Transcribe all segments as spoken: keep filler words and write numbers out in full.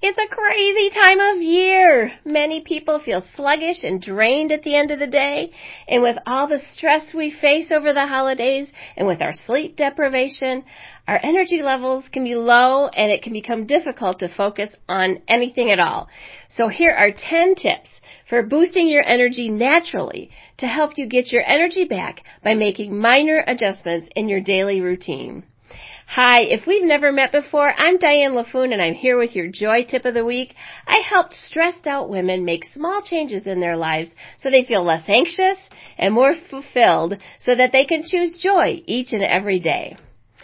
It's a crazy time of year. Many people feel sluggish and drained at the end of the day. And with all the stress we face over the holidays and with our sleep deprivation, our energy levels can be low and it can become difficult to focus on anything at all. So here are ten tips for boosting your energy naturally to help you get your energy back by making minor adjustments in your daily routine. Hi, if we've never met before, I'm Diane LaFoon and I'm here with your Joy Tip of the Week. I helped stressed out women make small changes in their lives so they feel less anxious and more fulfilled so that they can choose joy each and every day.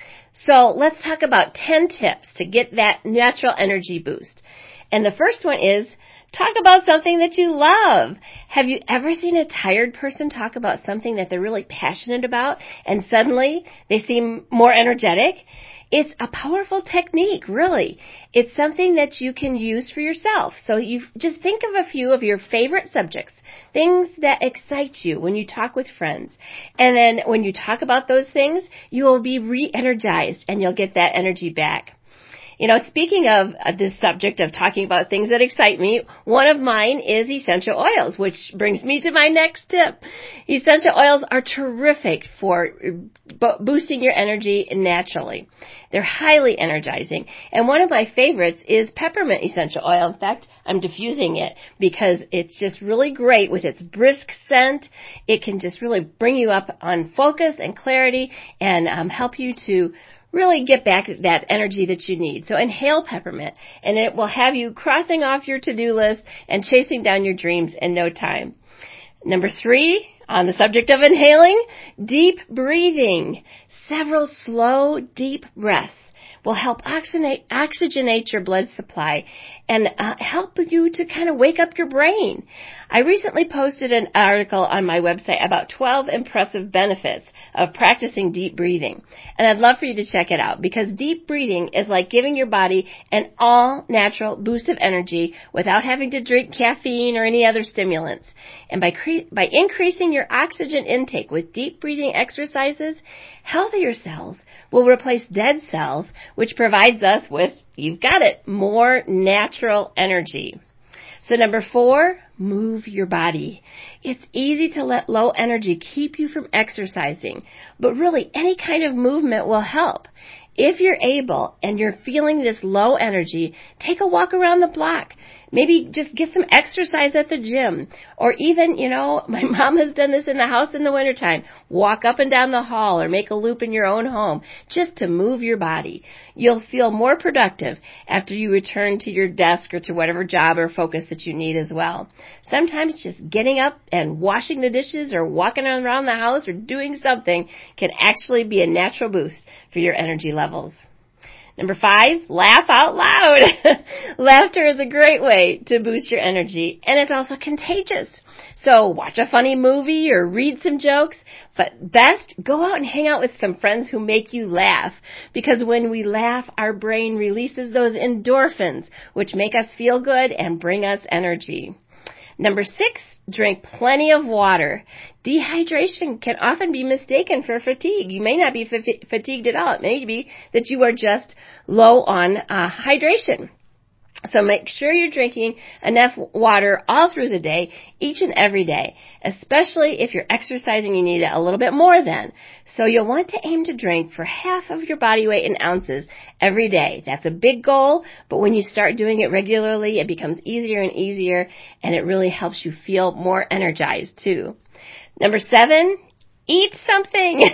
So let's talk about ten tips to get that natural energy boost. And the first one is talk about something that you love. Have you ever seen a tired person talk about something that they're really passionate about and suddenly they seem more energetic? It's a powerful technique, really. It's something that you can use for yourself. So you just think of a few of your favorite subjects, things that excite you when you talk with friends. And then when you talk about those things, you will be re-energized and you'll get that energy back. You know, speaking of uh, this subject of talking about things that excite me, one of mine is essential oils, which brings me to my next tip. Essential oils are terrific for bo- boosting your energy naturally. They're highly energizing. And one of my favorites is peppermint essential oil. In fact, I'm diffusing it because it's just really great with its brisk scent. It can just really bring you up on focus and clarity and um, help you to really get back that energy that you need. So inhale peppermint, and it will have you crossing off your to-do list and chasing down your dreams in no time. Number three, on the subject of inhaling, deep breathing. Several slow, deep breaths will help oxygenate, oxygenate your blood supply and uh, help you to kind of wake up your brain. I recently posted an article on my website about twelve impressive benefits of practicing deep breathing. And I'd love for you to check it out because deep breathing is like giving your body an all-natural boost of energy without having to drink caffeine or any other stimulants. And by cre- by increasing your oxygen intake with deep breathing exercises, healthier cells will replace dead cells, which provides us with, you've got it, more natural energy. So number four, move your body. It's easy to let low energy keep you from exercising, but really any kind of movement will help. If you're able and you're feeling this low energy, take a walk around the block. Maybe just get some exercise at the gym. Or even, you know, my mom has done this in the house in the wintertime. Walk up and down the hall or make a loop in your own home just to move your body. You'll feel more productive after you return to your desk or to whatever job or focus that you need as well. Sometimes just getting up and washing the dishes or walking around the house or doing something can actually be a natural boost for your energy levels. Number five, laugh out loud. Laughter is a great way to boost your energy, and it's also contagious. So watch a funny movie or read some jokes, but best, go out and hang out with some friends who make you laugh, because when we laugh, our brain releases those endorphins, which make us feel good and bring us energy. Number six, drink plenty of water. Dehydration can often be mistaken for fatigue. You may not be f- fatigued at all. It may be that you are just low on uh, hydration. So make sure you're drinking enough water all through the day, each and every day, especially if you're exercising, you need it a little bit more then. So you'll want to aim to drink for half of your body weight in ounces every day. That's a big goal, but when you start doing it regularly, it becomes easier and easier, and it really helps you feel more energized too. Number seven, eat something.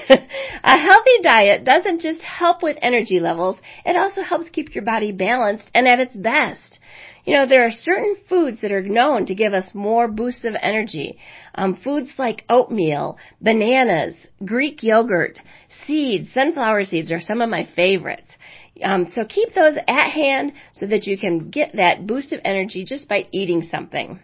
A healthy diet doesn't just help with energy levels, it also helps keep your body balanced and at its best. You know, there are certain foods that are known to give us more boosts of energy. Um, foods like oatmeal, bananas, Greek yogurt, seeds, sunflower seeds are some of my favorites. Um, so keep those at hand so that you can get that boost of energy just by eating something.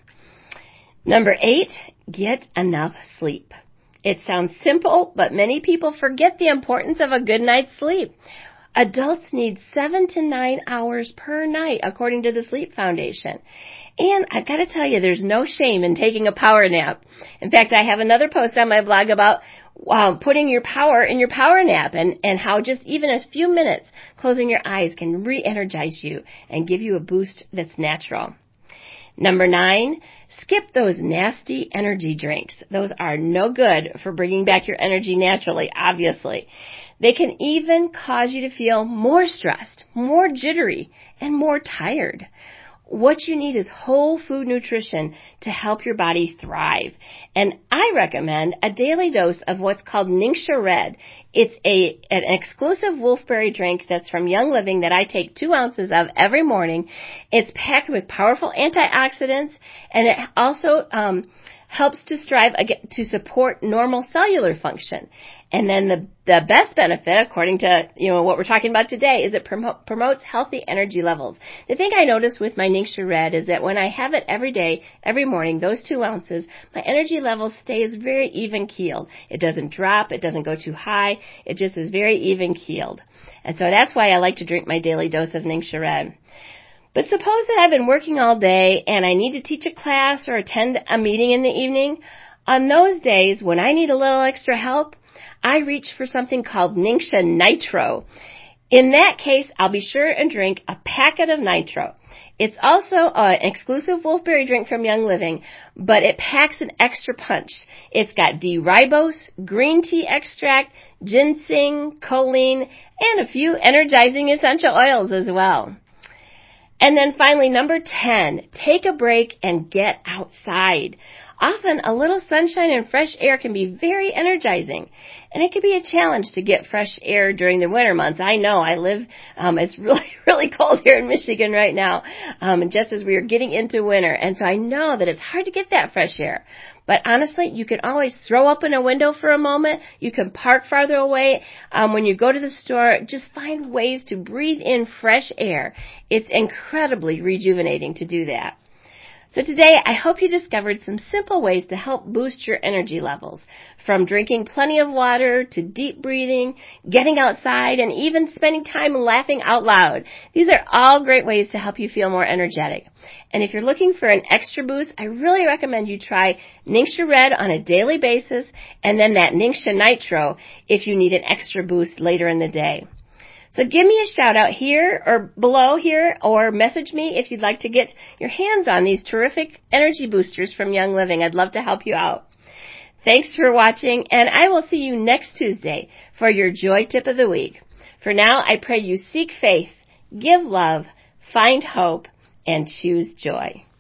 Number eight, get enough sleep. It sounds simple, but many people forget the importance of a good night's sleep. Adults need seven to nine hours per night, according to the Sleep Foundation. And I've got to tell you, there's no shame in taking a power nap. In fact, I have another post on my blog about um, putting your power in your power nap, and, and how just even a few minutes closing your eyes can re-energize you and give you a boost that's natural. Number nine, skip those nasty energy drinks. Those are no good for bringing back your energy naturally, obviously. They can even cause you to feel more stressed, more jittery, and more tired. What you need is whole food nutrition to help your body thrive. And I recommend a daily dose of what's called Ningxia Red. It's a an exclusive wolfberry drink that's from Young Living that I take two ounces of every morning. It's packed with powerful antioxidants, and it also um, helps to strive to support normal cellular function. And then the the best benefit, according to you know what we're talking about today, is it promo- promotes healthy energy levels. The thing I noticed with my Ningxia Red is that when I have it every day, every morning, those two ounces, my energy level stays very even keeled. It doesn't drop, it doesn't go too high, it just is very even keeled. And so that's why I like to drink my daily dose of Ningxia Red. But suppose that I've been working all day and I need to teach a class or attend a meeting in the evening. On those days when I need a little extra help, I reach for something called Ningxia Nitro. In that case, I'll be sure and drink a packet of Nitro. It's also an exclusive wolfberry drink from Young Living, but it packs an extra punch. It's got D-ribose, green tea extract, ginseng, choline, and a few energizing essential oils as well. And then finally, number ten, take a break and get outside. Often, a little sunshine and fresh air can be very energizing, and it can be a challenge to get fresh air during the winter months. I know, I live, um, it's really, really cold here in Michigan right now, um, just as we are getting into winter, and so I know that it's hard to get that fresh air. But honestly, you can always throw open a window for a moment. You can park farther away. Um, when you go to the store, just find ways to breathe in fresh air. It's incredibly rejuvenating to do that. So today, I hope you discovered some simple ways to help boost your energy levels, from drinking plenty of water to deep breathing, getting outside, and even spending time laughing out loud. These are all great ways to help you feel more energetic. And if you're looking for an extra boost, I really recommend you try Ningxia Red on a daily basis, and then that Ningxia Nitro if you need an extra boost later in the day. So give me a shout out here or below here, or message me if you'd like to get your hands on these terrific energy boosters from Young Living. I'd love to help you out. Thanks for watching, and I will see you next Tuesday for your Joy Tip of the Week. For now, I pray you seek faith, give love, find hope, and choose joy.